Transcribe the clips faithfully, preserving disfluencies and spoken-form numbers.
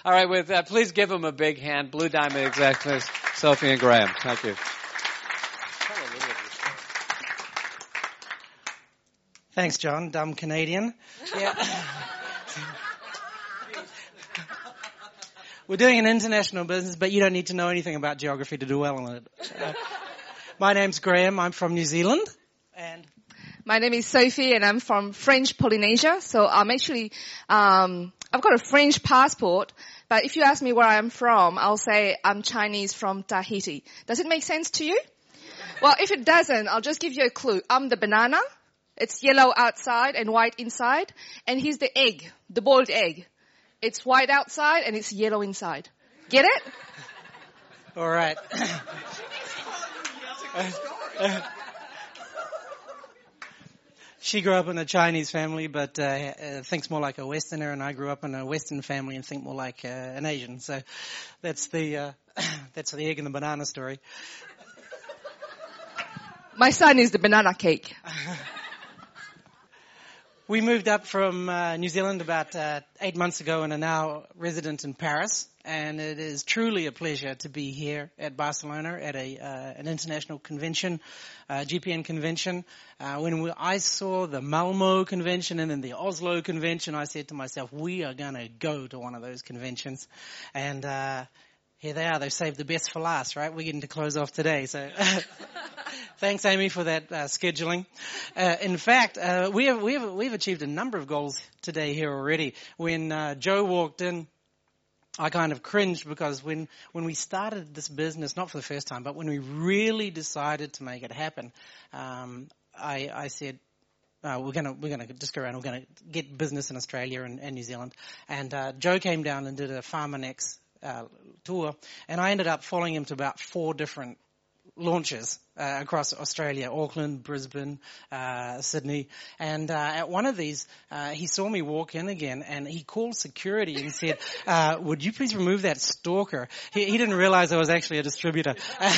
All right, with that, please give them a big hand. Blue Diamond executives, Sophie and Graham. Thank you. Thanks, John. Dumb Canadian. Yeah. We're doing an international business, but you don't need to know anything about geography to do well in it. Uh, my name's Graham. I'm from New Zealand. And my name is Sophie, and I'm from French Polynesia. So I'm actually, um, I've got a French passport, but if you ask me where I'm from, I'll say I'm Chinese from Tahiti. Does it make sense to you? Well, if it doesn't, I'll just give you a clue. I'm the banana. It's yellow outside and white inside. And here's the egg, the boiled egg. It's white outside and it's yellow inside. Get it? All right. She grew up in a Chinese family, but uh, uh, thinks more like a Westerner, and I grew up in a Western family and think more like uh, an Asian. So that's the uh, that's the egg and the banana story. My son is the banana cake. We moved up from uh, New Zealand about uh, eight months ago and are now resident in Paris. And it is truly a pleasure to be here at Barcelona at a uh, an international convention, uh, G P N convention. Uh, when we, I saw the Malmo convention and then the Oslo convention, I said to myself, we are going to go to one of those conventions. And uh, here they are. They've saved the best for last, right? We're getting to close off today. So thanks, Amy, for that uh, scheduling. Uh, in fact, uh, we have, we have, we've achieved a number of goals today here already. When uh, Joe walked in, I kind of cringed because when, when we started this business, not for the first time, but when we really decided to make it happen, um, I, I said, uh, we're gonna, we're gonna just go around, we're gonna get business in Australia and, and New Zealand. And, uh, Joe came down and did a Pharmanex, uh, tour, and I ended up following him to about four different launches uh, across Australia, Auckland, Brisbane, uh, Sydney. And uh, at one of these, uh, he saw me walk in again, and he called security and said, uh, would you please remove that stalker? He, he didn't realize I was actually a distributor.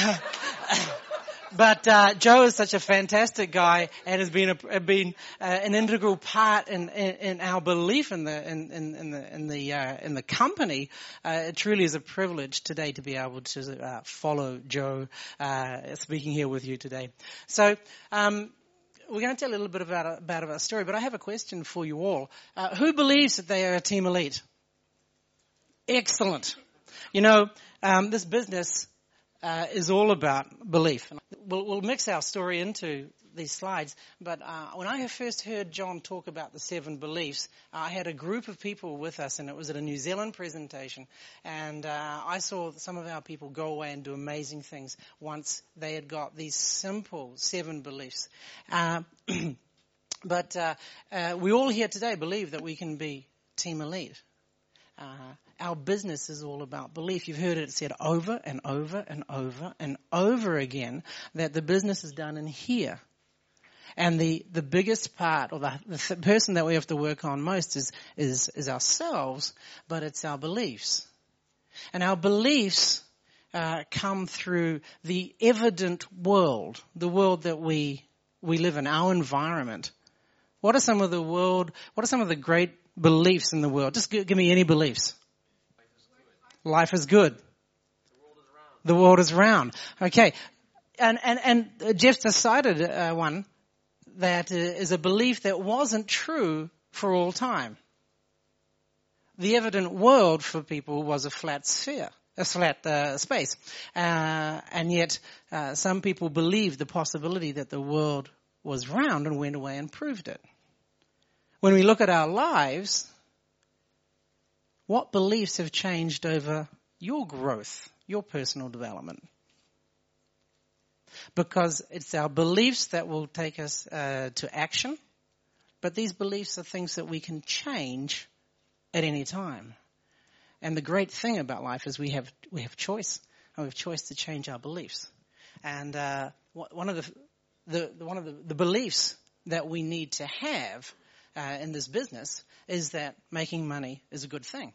But uh, Joe is such a fantastic guy and has been a, been uh, an integral part in, in, in our belief in the in, in, in the in the uh, in the company. Uh, it truly is a privilege today to be able to uh, follow Joe uh, speaking here with you today. So um, we're going to tell a little bit about about our story, but I have a question for you all. Uh, who believes that they are a team elite? Excellent. You know, um, this business Uh, is all about belief. We'll, we'll mix our story into these slides, but uh, when I first heard John talk about the seven beliefs, I had a group of people with us, and it was at a New Zealand presentation, and uh, I saw some of our people go away and do amazing things once they had got these simple seven beliefs. Uh, but uh, uh, we all here today believe that we can be team elite. Uh, our business is all about belief. You've heard it said over and over and over and over again that the business is done in here. And the, the biggest part, or the, the th- person that we have to work on most is, is, is ourselves, but it's our beliefs. And our beliefs uh, come through the evident world, the world that we, we live in, our environment. What are some of the world, what are some of the great beliefs in the world? Just give, give me any beliefs. Life is good. The world is round. Okay. And, and, and Jeff decided uh, one that uh, is a belief that wasn't true for all time. The evident world for people was a flat sphere, a flat uh, space. Uh, and yet uh, some people believed the possibility that the world was round and went away and proved it. When we look at our lives, what beliefs have changed over your growth, your personal development? Because it's our beliefs that will take us uh, to action, but these beliefs are things that we can change at any time. And the great thing about life is we have we have choice, and we have choice to change our beliefs. And uh, one of the, the one of the, the beliefs that we need to have uh, in this business is that making money is a good thing.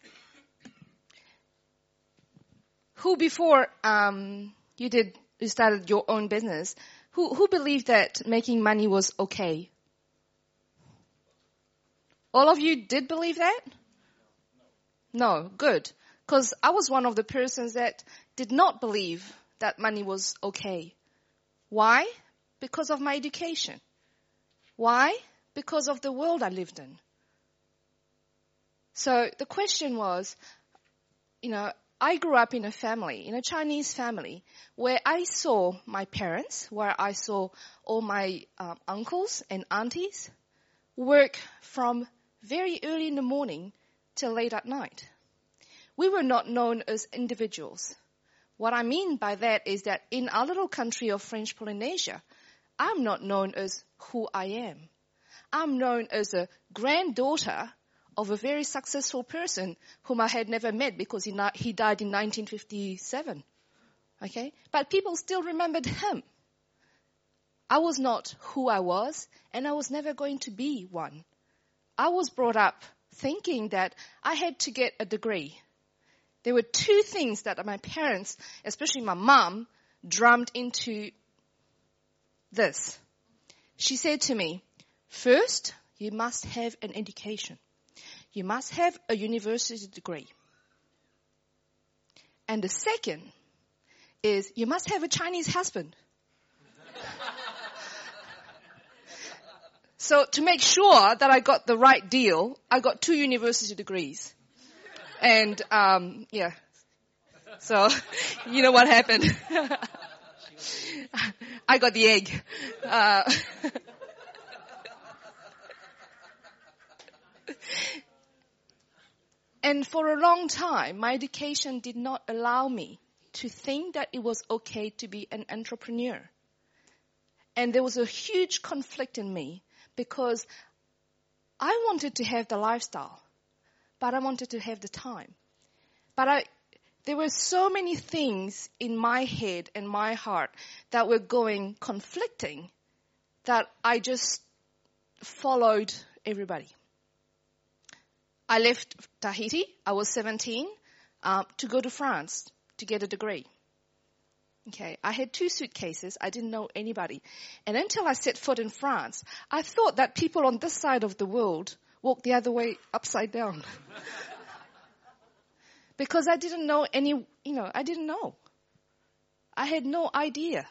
Who before um, you did you started your own business, who who believed that making money was okay? All of you did believe that? No, good. Because I was one of the persons that did not believe that money was okay. Why? Because of my education. Why? Because of the world I lived in. So the question was, you know, I grew up in a family, in a Chinese family, where I saw my parents, where I saw all my um, uncles and aunties work from very early in the morning till late at night. We were not known as individuals. What I mean by that is that in our little country of French Polynesia, I'm not known as who I am. I'm known as a granddaughter of a very successful person whom I had never met because he, not, he died in nineteen fifty-seven. Okay? But people still remembered him. I was not who I was, and I was never going to be one. I was brought up thinking that I had to get a degree. There were two things that my parents, especially my mom, drummed into this. She said to me, first, you must have an education. You must have a university degree. And the second is you must have a Chinese husband. So to make sure that I got the right deal, I got two university degrees. And, um, yeah. So, you know what happened? I got the egg. Uh, and for a long time, my education did not allow me to think that it was okay to be an entrepreneur. And there was a huge conflict in me because I wanted to have the lifestyle, but I wanted to have the time. But I, there were so many things in my head and my heart that were going conflicting that I just followed everybody. I left Tahiti, I was seventeen, uh, to go to France to get a degree. Okay, I had two suitcases. I didn't know anybody. And until I set foot in France, I thought that people on this side of the world walk the other way upside down. Because I didn't know any, you know, I didn't know. I had no idea.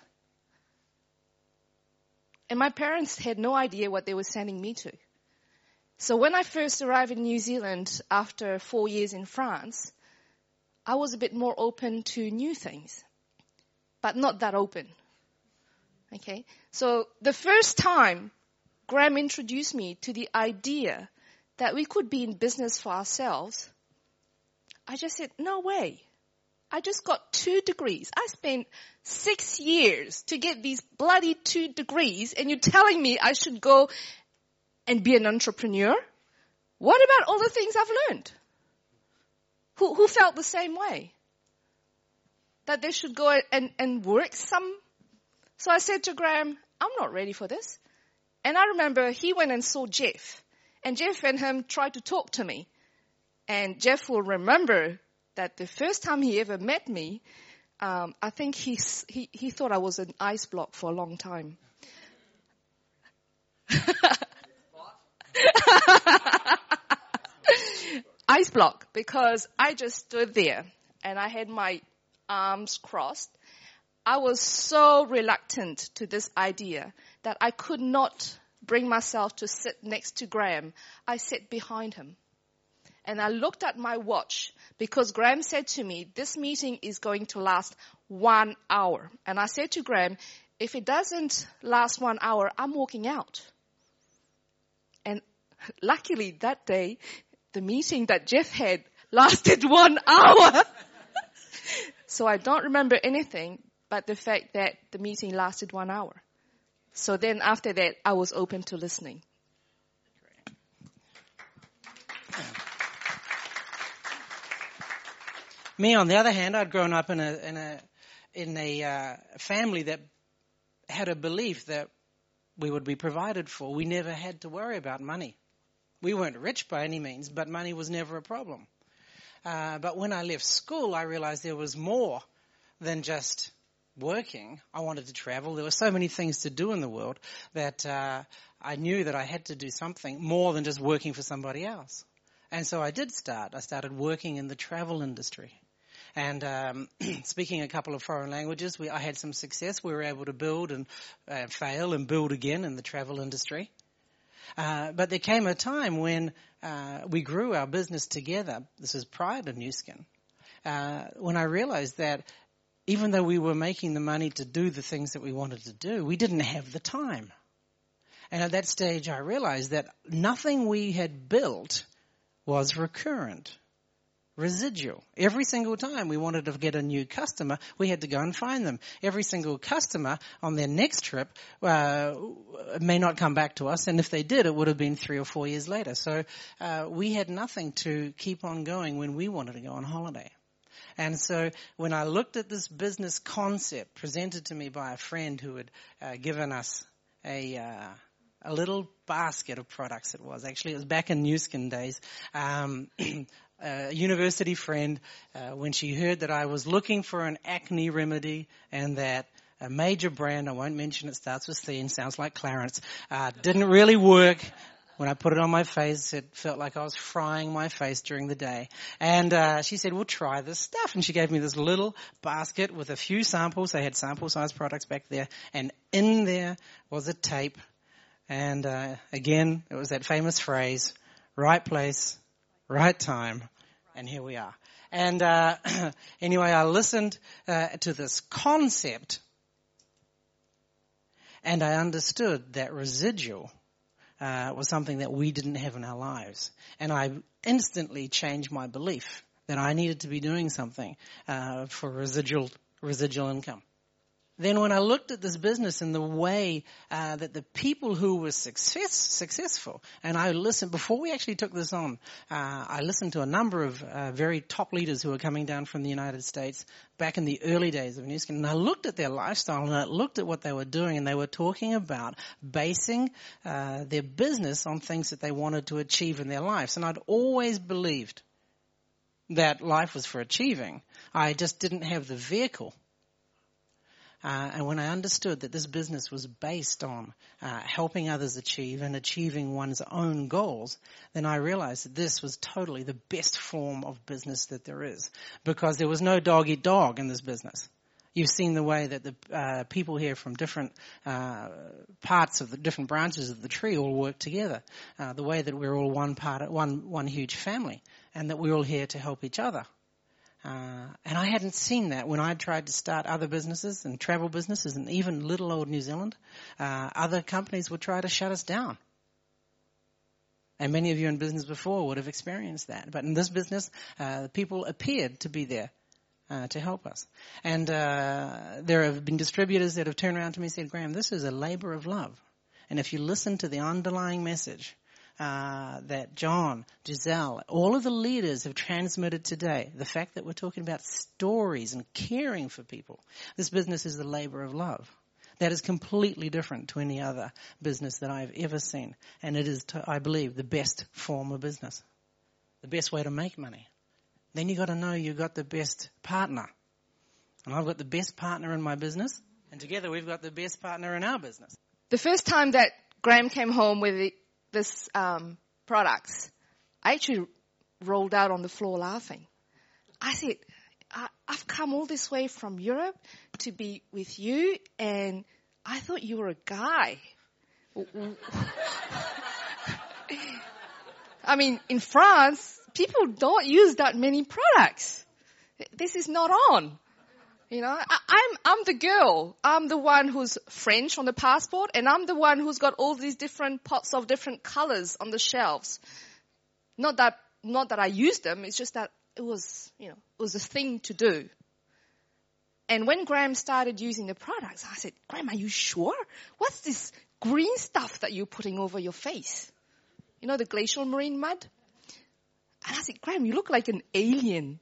And my parents had no idea what they were sending me to. So when I first arrived in New Zealand after four years in France, I was a bit more open to new things, but not that open. Okay? So the first time Graham introduced me to the idea that we could be in business for ourselves, I just said, no way. I just got two degrees. I spent six years to get these bloody two degrees, and you're telling me I should go and be an entrepreneur? What about all the things I've learned? Who, who felt the same way? That they should go and, and work some. So I said to Graham, I'm not ready for this. And I remember he went and saw Jeff. And Jeff and him tried to talk to me. And Jeff will remember that the first time he ever met me, um, I think he, he, he thought I was an ice block for a long time. Ice block, because I just stood there and I had my arms crossed. I was so reluctant to this idea that I could not bring myself to sit next to Graham. I sat behind him. And I looked at my watch because Graham said to me, this meeting is going to last one hour. And I said to Graham, if it doesn't last one hour, I'm walking out. And luckily that day, the meeting that Jeff had lasted one hour. So I don't remember anything but the fact that the meeting lasted one hour. So then after that, I was open to listening. Me, on the other hand, I'd grown up in a in a in a uh, family that had a belief that we would be provided for. We never had to worry about money. We weren't rich by any means, but money was never a problem. Uh, but when I left school, I realized there was more than just working. I wanted to travel. There were so many things to do in the world that uh, I knew that I had to do something more than just working for somebody else. And so I did start. I started working in the travel industry. And um, speaking a couple of foreign languages, we, I had some success. We were able to build and uh, fail and build again in the travel industry. Uh, but there came a time when uh, we grew our business together. This is prior to Nu Skin. Uh, when I realized that even though we were making the money to do the things that we wanted to do, we didn't have the time. And at that stage, I realized that nothing we had built was recurrent, residual. Every single time we wanted to get a new customer, we had to go and find them. Every single customer on their next trip uh, may not come back to us, and if they did, it would have been three or four years later. So uh, we had nothing to keep on going when we wanted to go on holiday. And so when I looked at this business concept presented to me by a friend who had uh, given us a uh, a little basket of products, it was actually, it was back in Nu Skin days, um, a university friend, uh, when she heard that I was looking for an acne remedy and that a major brand, I won't mention it, starts with C and sounds like Clarence, uh, didn't really work. When I put it on my face, it felt like I was frying my face during the day. And uh, she said, well, try this stuff. And she gave me this little basket with a few samples. They had sample-sized products back there. And in there was a tape. And uh, again, it was that famous phrase, right place, right time. And here we are. And uh, anyway, I listened uh, to this concept. And I understood that residual Uh, was something that we didn't have in our lives. And I instantly changed my belief that I needed to be doing something uh, for residual residual income. Then when I looked at this business and the way uh, that the people who were success, successful, and I listened, before we actually took this on, uh, I listened to a number of uh, very top leaders who were coming down from the United States back in the early days of Nu Skin, and I looked at their lifestyle and I looked at what they were doing, and they were talking about basing uh, their business on things that they wanted to achieve in their lives. And I'd always believed that life was for achieving. I just didn't have the vehicle. Uh, and when I understood that this business was based on uh, helping others achieve and achieving one's own goals, then I realized that this was totally the best form of business that there is, because there was no dog eat dog in this business. You've seen the way that the uh, people here from different uh, parts of the different branches of the tree all work together. Uh, the way that we're all one part, one one huge family, and that we're all here to help each other. Uh, and I hadn't seen that when I tried to start other businesses and travel businesses, and even little old New Zealand. Uh, other companies would try to shut us down. And many of you in business before would have experienced that. But in this business, uh, people appeared to be there uh, to help us. And uh, there have been distributors that have turned around to me and said, Graham, this is a labor of love. And if you listen to the underlying message Uh, that John, Giselle, all of the leaders have transmitted today, the fact that we're talking about stories and caring for people, this business is the labor of love. That is completely different to any other business that I've ever seen. And it is, to, I believe, the best form of business, the best way to make money. Then you got to know you got the best partner. And I've got the best partner in my business, and together we've got the best partner in our business. The first time that Graham came home with the this um, products, I actually rolled out on the floor laughing. I said, I, I've come all this way from Europe to be with you, and I thought you were a guy. I mean, in France, people don't use that many products. This is not on. You know, I, I'm I'm the girl. I'm the one who's French on the passport, and I'm the one who's got all these different pots of different colors on the shelves. Not that not that I used them. It's just that it was, you know, it was a thing to do. And when Graham started using the products, I said, Graham, are you sure? What's this green stuff that you're putting over your face? You know, the glacial marine mud? And I said, Graham, you look like an alien.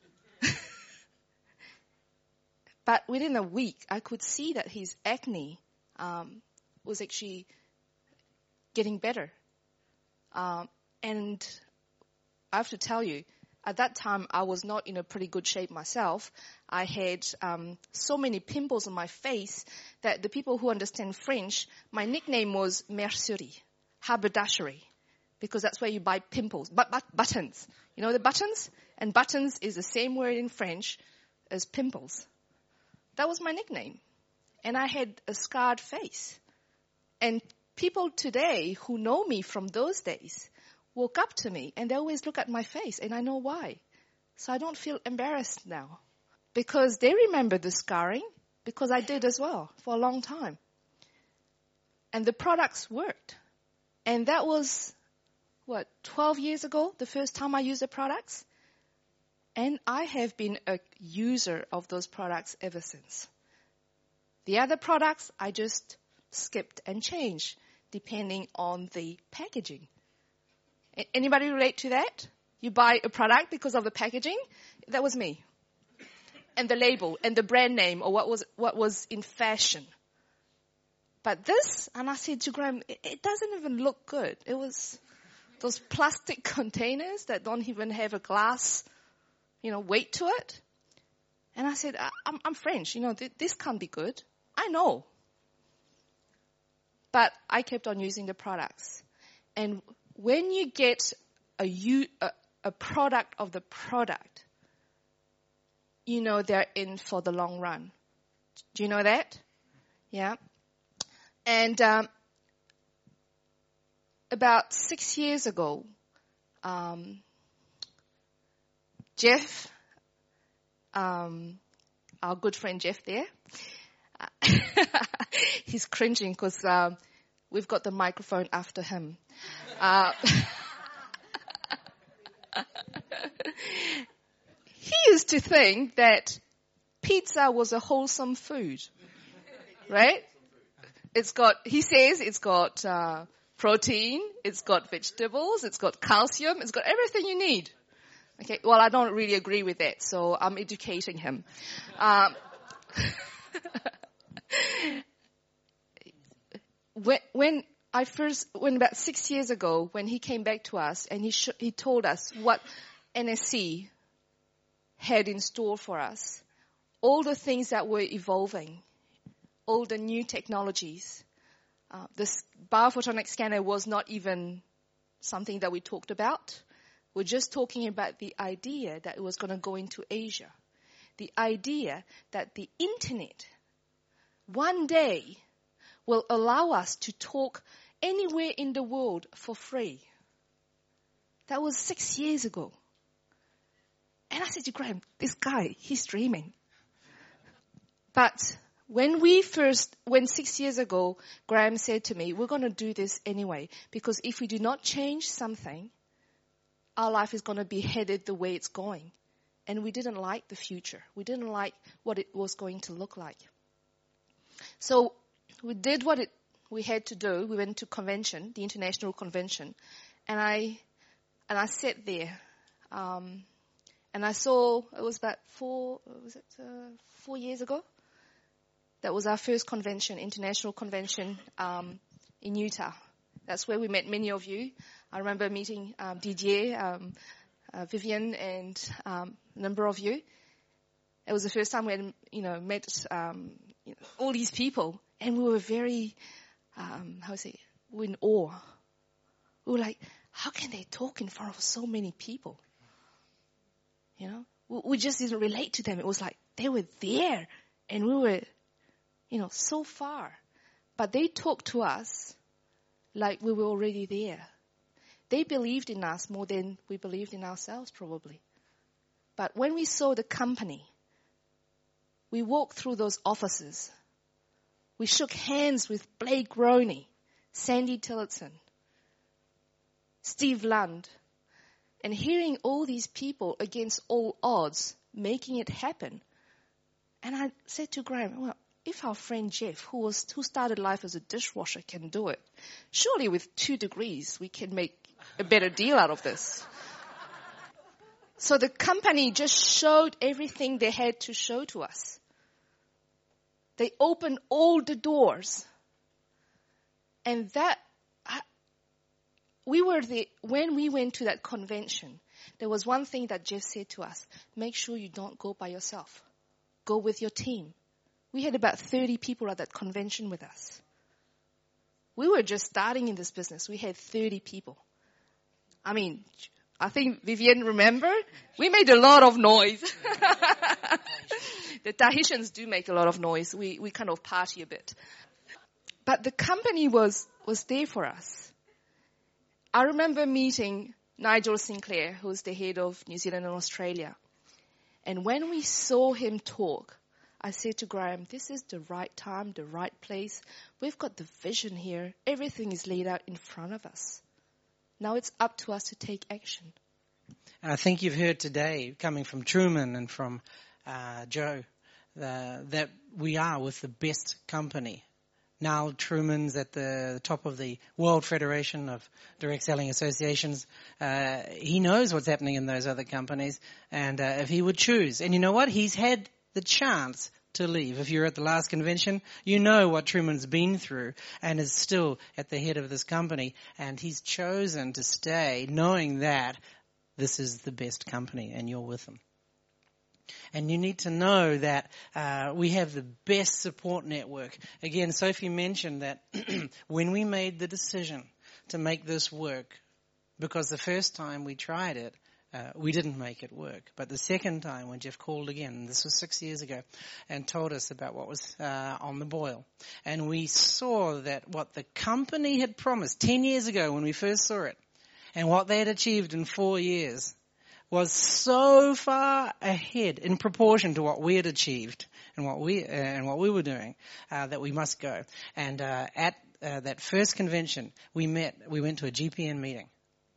But within a week, I could see that his acne um, was actually getting better. Um, and I have to tell you, at that time, I was not in a pretty good shape myself. I had um, so many pimples on my face that the people who understand French, my nickname was Mercerie, haberdashery, because that's where you buy pimples, but, but buttons. You know the buttons? And buttons is the same word in French as pimples. That was my nickname. And I had a scarred face. And people today who know me from those days walk up to me and they always look at my face, and I know why. So I don't feel embarrassed now, because they remember the scarring, because I did as well for a long time. And the products worked. And that was, what, twelve years ago, the first time I used the products? And I have been a user of those products ever since. The other products, I just skipped and changed, depending on the packaging. A- Anybody relate to that? You buy a product because of the packaging? That was me. And the label, and the brand name, or what was what was in fashion. But this, and I said to Graham, it, it doesn't even look good. It was those plastic containers that don't even have a glass, you know, weight to it. And I said, I, I'm, I'm French, you know, th- this can't be good. I know. But I kept on using the products. And when you get a, u- a, a product of the product, you know they're in for the long run. Do you know that? Yeah. And um, about six years ago, um, Jeff, um, our good friend Jeff there, he's cringing because um, we've got the microphone after him. Uh, he used to think that pizza was a wholesome food, right? It's got, he says it's got uh, protein, it's got vegetables, it's got calcium, it's got everything you need. Okay, well, I don't really agree with that, so I'm educating him. Um, when, when I first, when about six years ago, when he came back to us and he sh- he told us what N S C had in store for us, all the things that were evolving, all the new technologies. Uh, this biophotonic scanner was not even something that we talked about. We're just talking about the idea that it was going to go into Asia. The idea that the internet one day will allow us to talk anywhere in the world for free. That was six years ago. And I said to Graham, this guy, he's dreaming. But when we first, when six years ago, Graham said to me, we're going to do this anyway, because if we do not change something, our life is going to be headed the way it's going. And we didn't like the future. We didn't like what it was going to look like. So we did what it, we had to do. We went to convention, the international convention, and I, and I sat there, um, and I saw, it was about four, was it, uh, four years ago? That was our first convention, international convention um, in Utah. That's where we met many of you. I remember meeting um, Didier, um, uh, Vivian, and um, a number of you. It was the first time we had, you know, met um, you know, all these people, and we were very, um, how to say, we were in awe. We were like, how can they talk in front of so many people? You know, we, we just didn't relate to them. It was like they were there, and we were, you know, so far. But they talked to us like we were already there. They believed in us more than we believed in ourselves, probably. But when we saw the company, we walked through those offices. We shook hands with Blake Roney, Sandy Tillotson, Steve Lund, and hearing all these people against all odds making it happen. And I said to Graham, well, if our friend Jeff, who was who started life as a dishwasher, can do it, surely with two degrees we can make a better deal out of this. So the company just showed everything they had to show to us. They opened all the doors. And that, I, we were the, when we went to that convention, there was one thing that Jeff said to us: make sure you don't go by yourself. Go with your team. We had about thirty people at that convention with us. We were just starting in this business. We had thirty people. I mean, I think Vivian remember, we made a lot of noise. The Tahitians do make a lot of noise. We we kind of party a bit. But the company was, was there for us. I remember meeting Nigel Sinclair, who's the head of New Zealand and Australia. And when we saw him talk, I said to Graham, this is the right time, the right place. We've got the vision here. Everything is laid out in front of us. Now it's up to us to take action. And I think you've heard today, coming from Truman and from uh, Joe, the, that we are with the best company. Now Truman's at the top of the World Federation of Direct Selling Associations. Uh, he knows what's happening in those other companies. And uh, if he would choose, and you know what? He's had the chance to leave. If you're at the last convention, you know what Truman's been through and is still at the head of this company. And he's chosen to stay knowing that this is the best company and you're with them. And you need to know that uh, we have the best support network. Again, Sophie mentioned that when we made the decision to make this work, because the first time we tried it, uh, we didn't make it work. But the second time when Jeff called again, this was six years ago, and told us about what was uh, on the boil. And we saw that what the company had promised ten years ago when we first saw it, and what they had achieved in four years, was so far ahead in proportion to what we had achieved and what we uh, and what we were doing uh, that we must go. And uh, at uh, that first convention, we met. We went to a G P N meeting,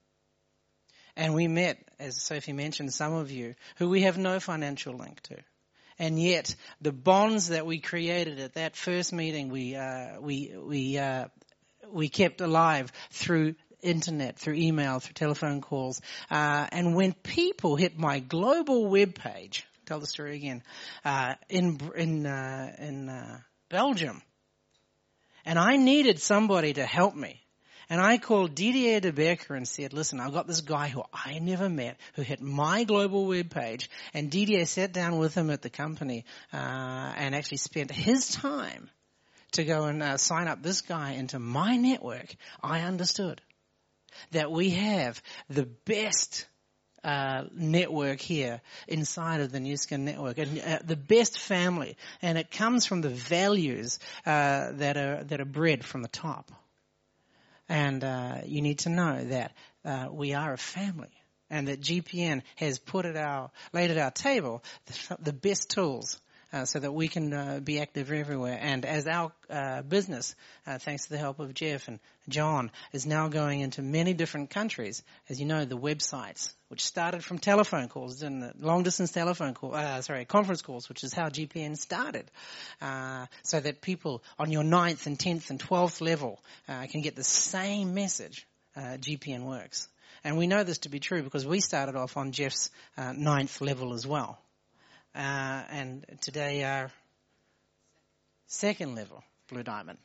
and we met, as Sophie mentioned, some of you who we have no financial link to, and yet the bonds that we created at that first meeting, we uh, we we uh, we kept alive through internet, through email, through telephone calls. Uh, and when people hit my global web page, tell the story again, uh, in, in, uh, in, uh, Belgium, and I needed somebody to help me. And I called Didier de Becker and said, listen, I've got this guy who I never met who hit my global web page. And Didier sat down with him at the company, uh, and actually spent his time to go and uh, sign up this guy into my network. I understood that we have the best uh, network here inside of the Nu Skin network, and uh, the best family, and it comes from the values uh, that are that are bred from the top. And uh, you need to know that uh, we are a family, and that G P N has put at our laid at our table the, the best tools. Uh, so that we can uh, be active everywhere. And as our uh, business, uh, thanks to the help of Jeff and John, is now going into many different countries, as you know, the websites, which started from telephone calls and the long-distance telephone call, uh, sorry, conference calls, which is how G P N started, uh, so that people on your ninth and tenth and twelfth level uh, can get the same message. Uh, G P N works. And we know this to be true because we started off on Jeff's uh, ninth level as well. Uh, and today our second level, Blue Diamond.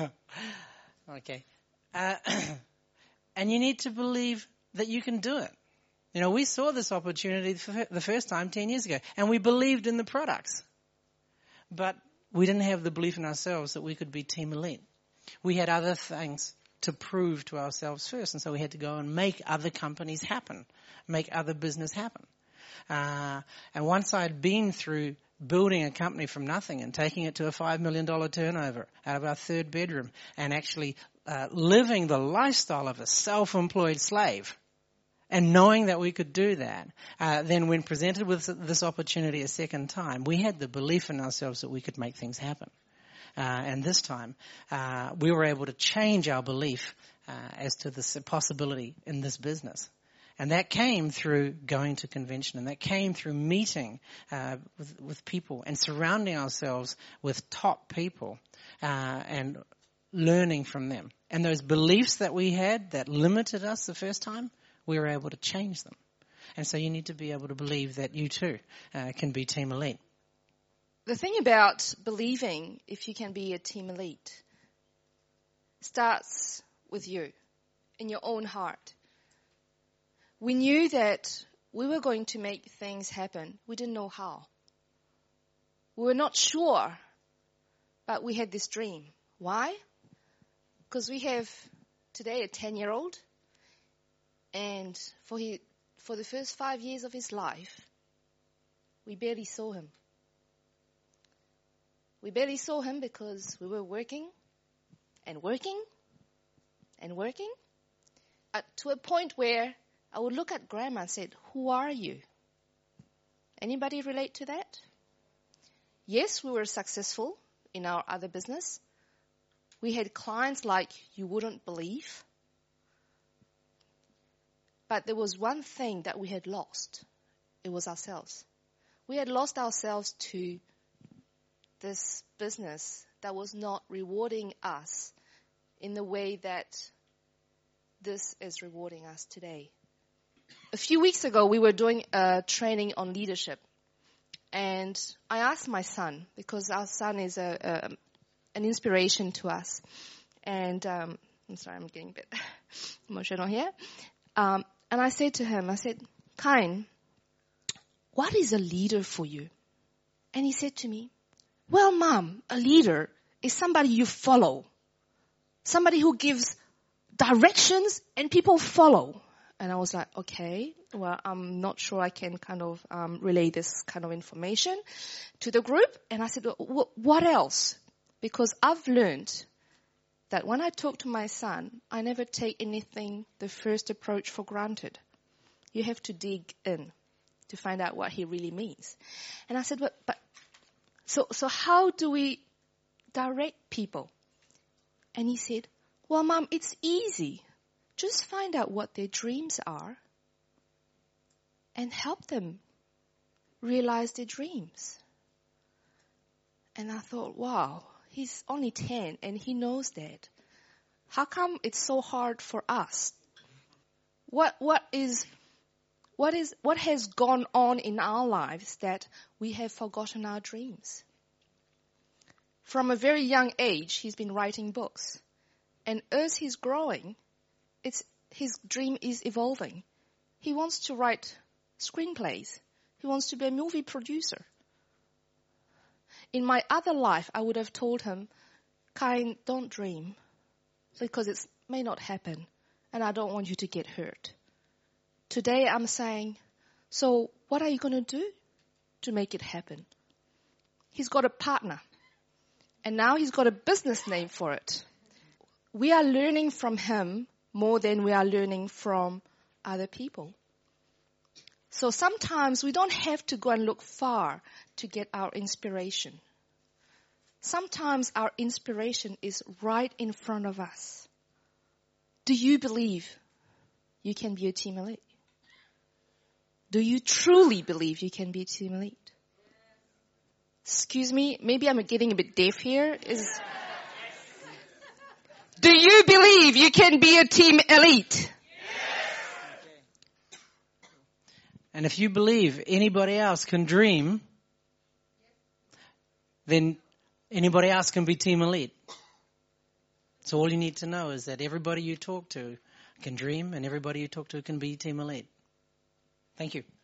Okay. Uh, and you need to believe that you can do it. You know, we saw this opportunity for the first time ten years ago, and we believed in the products. But we didn't have the belief in ourselves that we could be Team Elite. We had other things to prove to ourselves first, and so we had to go and make other companies happen, make other business happen. Uh, and once I'd been through building a company from nothing and taking it to a five million dollars turnover out of our third bedroom and actually uh, living the lifestyle of a self-employed slave and knowing that we could do that, uh, then when presented with this opportunity a second time, we had the belief in ourselves that we could make things happen. Uh, and this time, uh, we were able to change our belief uh, as to the possibility in this business. And that came through going to convention, and that came through meeting uh, with, with people and surrounding ourselves with top people uh, and learning from them. And those beliefs that we had that limited us the first time, we were able to change them. And so you need to be able to believe that you too uh, can be Team Elite. The thing about believing if you can be a Team Elite starts with you, in your own heart. We knew that we were going to make things happen. We didn't know how. We were not sure, but we had this dream. Why? Because we have today a ten-year-old, And for he, for the first five years of his life, we barely saw him. We barely saw him because we were working and working and working uh, to a point where I would look at Grandma and said, "Who are you?" Anybody relate to that? Yes, we were successful in our other business. We had clients like you wouldn't believe. But there was one thing that we had lost. It was ourselves. We had lost ourselves to this business that was not rewarding us in the way that this is rewarding us today. A few weeks ago, we were doing a training on leadership. And I asked my son, because our son is a, a an inspiration to us. And um, I'm sorry, I'm getting a bit emotional here. Um, and I said to him, I said, "Kain, what is a leader for you?" And he said to me, "Well, Mom, a leader is somebody you follow. Somebody who gives directions and people follow." And I was like, okay, well, I'm not sure I can kind of um, relay this kind of information to the group. And I said, well, what else? Because I've learned that when I talk to my son, I never take anything, the first approach, for granted. You have to dig in to find out what he really means. And I said, but, but so, so how do we direct people? And he said, well, Mom, it's easy. Just find out what their dreams are and help them realize their dreams. And I thought, wow, he's only ten and he knows that. How come it's so hard for us? What, what is, what is, what has gone on in our lives that we have forgotten our dreams? From a very young age, he's been writing books. And as he's growing, It's, his dream is evolving. He wants to write screenplays. He wants to be a movie producer. In my other life, I would have told him, "Kain, don't dream, because it may not happen, and I don't want you to get hurt." Today, I'm saying, so what are you going to do to make it happen? He's got a partner, and now he's got a business name for it. We are learning from him more than we are learning from other people. So sometimes we don't have to go and look far to get our inspiration. Sometimes our inspiration is right in front of us. Do you believe you can be a team elite? Do you truly believe you can be a team elite? Excuse me, maybe I'm getting a bit deaf here. Is Do you believe you can be a team elite? Yes. And if you believe anybody else can dream, then anybody else can be team elite. So all you need to know is that everybody you talk to can dream, and everybody you talk to can be team elite. Thank you.